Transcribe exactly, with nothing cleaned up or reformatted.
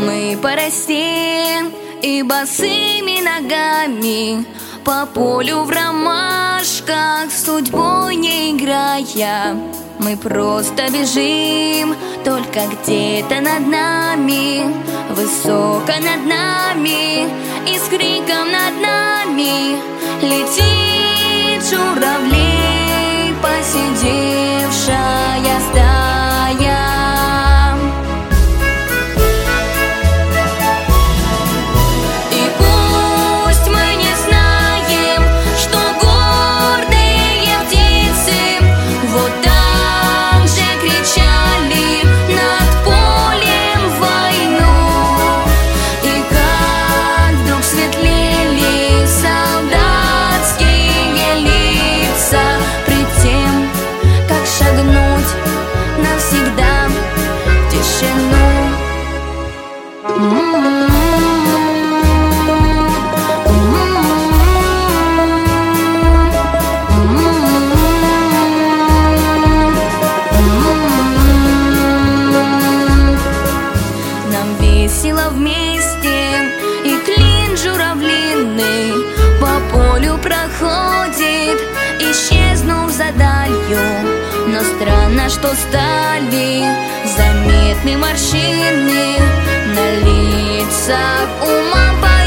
Мы по росе и босыми ногами по полю в ромашках, с судьбой не играя. Мы просто бежим, только где-то над нами, высоко над нами, и с криком над нами летит журавлей посидевшая стая. Навсегда в тишину. Нам весело вместе, и клин журавлиный по полю проходит, исчезнув за далью. Но странно, что стали заметны морщины на лицах умопомрачительных.